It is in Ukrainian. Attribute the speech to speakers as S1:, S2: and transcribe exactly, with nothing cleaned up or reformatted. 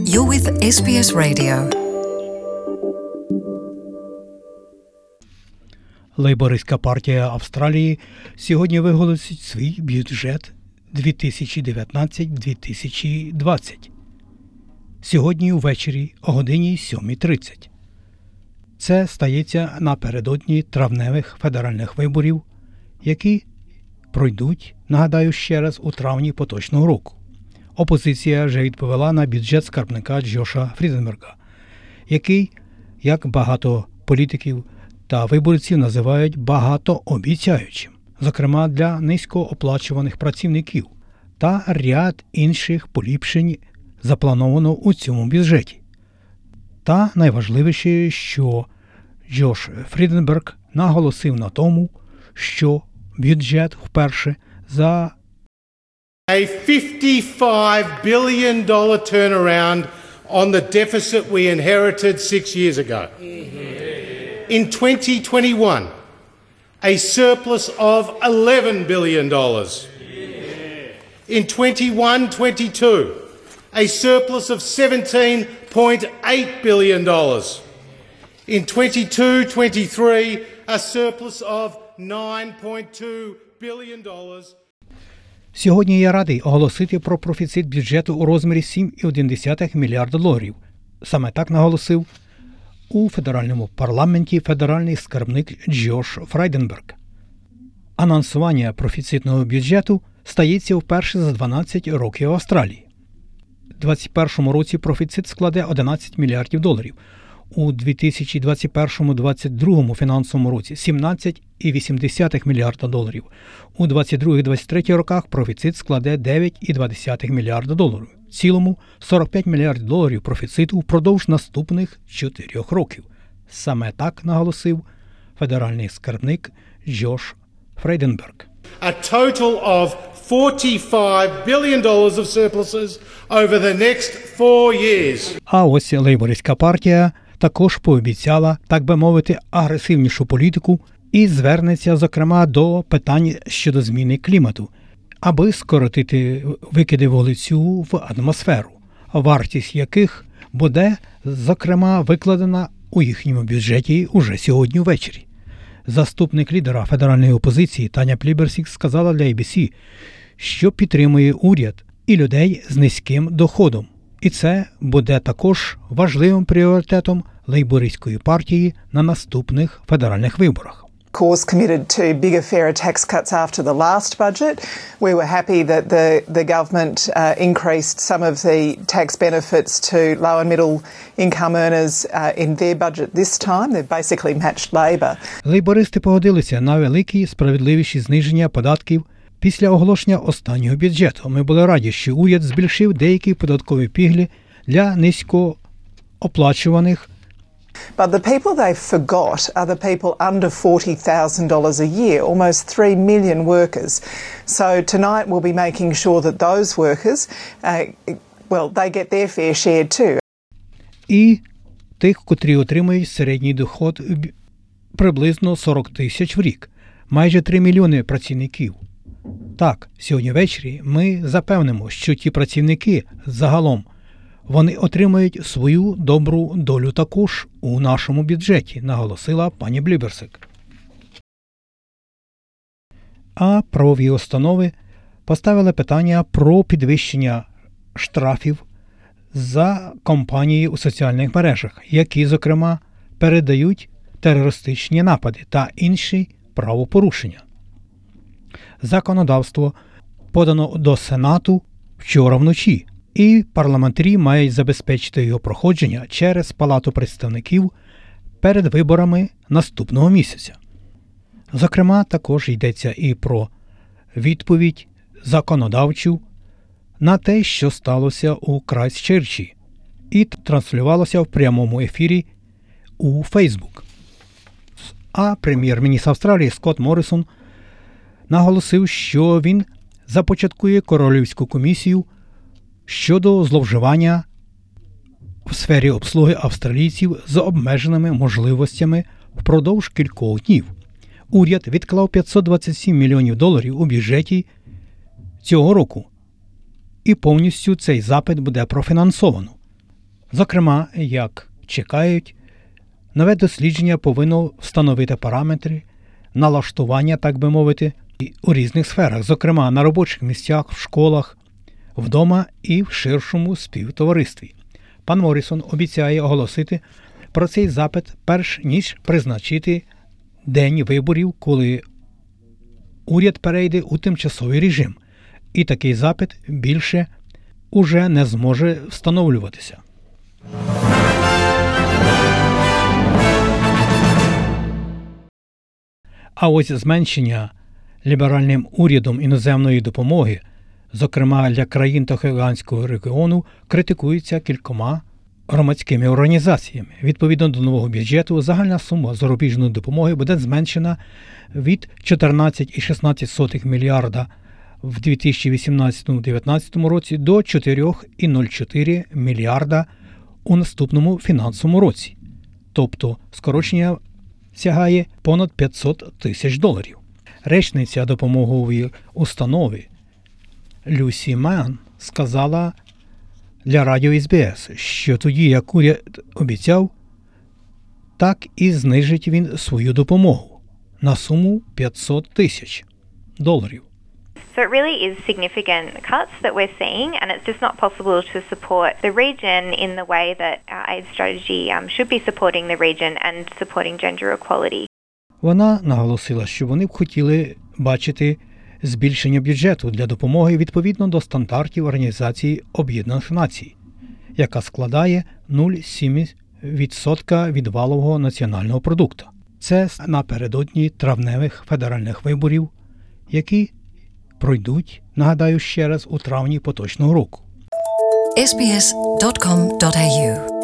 S1: You're with ес бі ес Radio.
S2: Лейбористська партія Австралії сьогодні виголосить свій бюджет дві тисячі дев'ятнадцять - дві тисячі двадцять. Сьогодні увечері о годині сьомій тридцять. Це стається напередодні травневих федеральних виборів, які пройдуть, нагадаю ще раз, у травні поточного року. Опозиція вже відповіла на бюджет скарбника Джоша Фріденберга, який, як багато політиків та виборців, називають багатообіцяючим, зокрема для низькооплачуваних працівників, та ряд інших поліпшень заплановано у цьому бюджеті. Та найважливіше, що Джош Фріденберг наголосив на тому, що бюджет вперше за
S3: A fifty-five billion dollars turnaround on the deficit we inherited six years ago. In twenty twenty-one, a surplus of eleven billion dollars. In twenty-one twenty-two, a surplus of seventeen point eight billion dollars. In twenty-two twenty-three, a surplus of nine point two billion dollars.
S2: Сьогодні я радий оголосити про профіцит бюджету у розмірі сім цілих одна десята мільярда доларів. Саме так наголосив у федеральному парламенті федеральний скарбник Джош Фрайденберг. Анонсування профіцитного бюджету стається вперше за дванадцять років в Австралії. У двадцять першому році профіцит складе одинадцять мільярдів доларів. У дві тисячі двадцять першому - двадцять другому фінансовому році сімнадцять цілих вісім десятих мільярда доларів. У двадцять другому - двадцять третьому роках профіцит складе дев'ять цілих два десятих мільярда доларів. В цілому сорок п'ять мільярдів доларів профіциту впродовж наступних чотирьох років. Саме так наголосив федеральний скарбник Джош Фрейденберг.
S3: A total of forty-five billion dollars of surpluses over the next four years.
S2: А ось лейбористська партія також пообіцяла, так би мовити, агресивнішу політику і звернеться, зокрема, до питань щодо зміни клімату, аби скоротити викиди вуглецю в атмосферу, вартість яких буде, зокрема, викладена у їхньому бюджеті уже сьогодні ввечері. Заступник лідера федеральної опозиції Таня Пліберсік сказала для ей бі сі, що підтримує уряд і людей з низьким доходом. І це буде також важливим пріоритетом лейбористської партії на наступних федеральних виборах.
S4: Course committed to bigger, fairer tax cuts after the last budget. We were happy that the, the government uh, increased some of the tax benefits to low and middle income earners uh, in their budget this time. They've basically matched Labor.
S2: Лейбористи погодилися на великі справедливіші зниження податків після оголошення останнього бюджету. Ми були раді, що уряд збільшив деякі податкові пільги для низькооплачуваних.
S4: But the people they forgot are the people under forty thousand dollars a year, almost three million workers. So tonight we'll be making sure that those workers, uh, well, they get their fair share too.
S2: І тих, котрі отримують середній доход приблизно сорок тисяч в рік. Майже три мільйони працівників. Так, сьогодні ввечері ми запевнимо, що ті працівники загалом вони отримають свою добру долю також у нашому бюджеті, наголосила пані Бліберсик. А правові установи поставили питання про підвищення штрафів за компанії у соціальних мережах, які, зокрема, передають терористичні напади та інші правопорушення. Законодавство подано до Сенату вчора вночі, і парламентарі мають забезпечити його проходження через Палату представників перед виборами наступного місяця. Зокрема, також йдеться і про відповідь законодавчу на те, що сталося у Крайстчерчі, і транслювалося в прямому ефірі у Фейсбук. А прем'єр-міністр Австралії Скотт Моррисон наголосив, що він започаткує королівську комісію щодо зловживання в сфері обслуги австралійців з обмеженими можливостями впродовж кількох днів. Уряд відклав п'ятсот двадцять сім мільйонів доларів у бюджеті цього року, і повністю цей запит буде профінансовано. Зокрема, як чекають, нове дослідження повинно встановити параметри налаштування, так би мовити, у різних сферах, зокрема на робочих місцях, в школах, вдома і в ширшому співтоваристві. Пан Моррісон обіцяє оголосити про цей запит перш ніж призначити день виборів, коли уряд перейде у тимчасовий режим, і такий запит більше уже не зможе встановлюватися. А ось зменшення ліберальним урядом іноземної допомоги, зокрема для країн Тихоокеанського регіону, критикується кількома громадськими організаціями. Відповідно до нового бюджету, загальна сума зарубіжної допомоги буде зменшена від чотирнадцять цілих шістнадцять сотих мільярда в дві тисячі вісімнадцятому - дев'ятнадцятому році до чотири цілих нуль чотири мільярда у наступному фінансовому році. Тобто скорочення сягає понад п'ятсот тисяч доларів. Речниця допомогової установи Люсі Ман сказала для радіо ес бі ес, що тоді, як уряд обіцяв, так і знижить він свою допомогу на суму п'ятсот тисяч доларів.
S5: So it really is significant cuts that we're seeing, and it's just not possible to support the region in the way that our aid strategy um, should be supporting the region and supporting gender equality.
S2: Вона наголосила, що вони б хотіли бачити збільшення бюджету для допомоги відповідно до стандартів Організації Об'єднаних Націй, яка складає нуль цілих сім десятих відсотка від валового національного продукту. Це напередодні травневих федеральних виборів, які пройдуть, нагадаю ще раз, у травні поточного року.
S1: ес бі ес крапка ком крапка ей ю